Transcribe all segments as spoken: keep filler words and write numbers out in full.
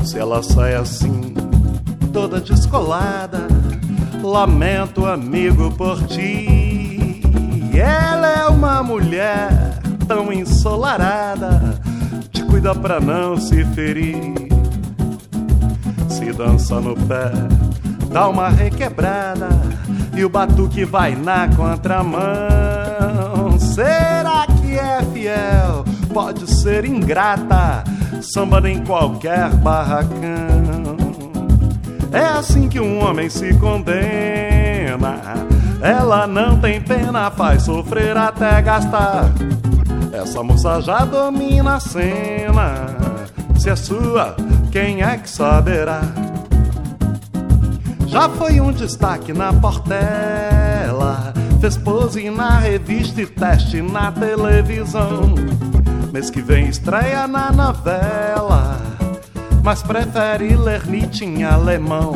Se ela sai assim, toda descolada, lamento, amigo, por ti. Ela é uma mulher tão ensolarada, te cuida pra não se ferir. Se dança no pé, dá uma requebrada e o batuque vai na contramão. Será que é fiel? Pode ser ingrata, samba em qualquer barracão. É assim que um homem se condena. Ela não tem pena, faz sofrer até gastar. Essa moça já domina a cena. Se é sua, quem é que saberá? Já foi um destaque na Portela, fez pose na revista e teste na televisão. Mês que vem estreia na novela, mas prefere ler Nietzsche em alemão.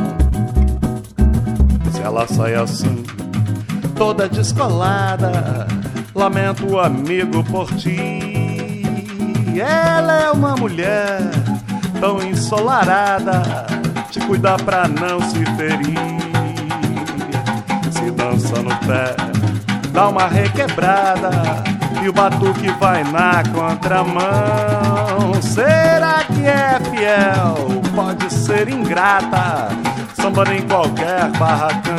Se ela sai assim, toda descolada, lamento, amigo, por ti. Ela é uma mulher tão ensolarada, te cuida pra não se ferir. Se dança no pé, dá uma requebrada e o batuque vai na contramão. Será que é fiel? Pode ser ingrata, samba em qualquer barracão.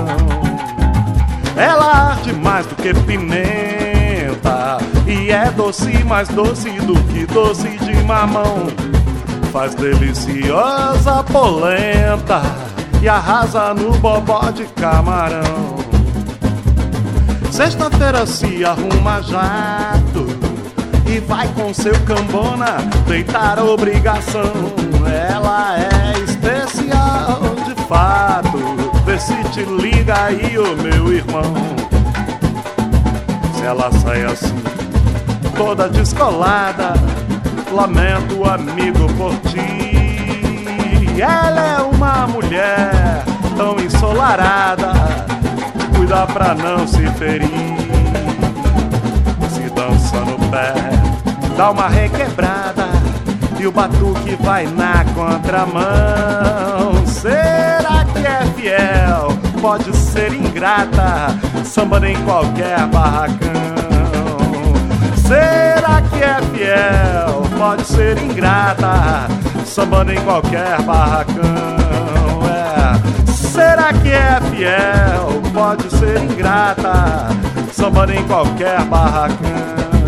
Ela arde mais do que pimenta e é doce, mais doce do que doce de mamão. Faz deliciosa polenta e arrasa no bobó de camarão. Sexta-feira se arruma jato e vai com seu cambona deitar a obrigação. Ela é especial de fato, vê se te liga aí, ô meu irmão. Se ela sai assim, toda descolada, lamento, amigo, por ti. Ela é uma mulher tão ensolarada, cuida pra não se ferir. Se dança no pé, dá uma requebrada e o batuque vai na contramão. Será que é fiel? Pode ser ingrata, samba em qualquer barracão. Será que é fiel? Pode ser ingrata, samba em qualquer barracão. É. Será que é fiel? Pode ser ingrata, samba em qualquer barracão.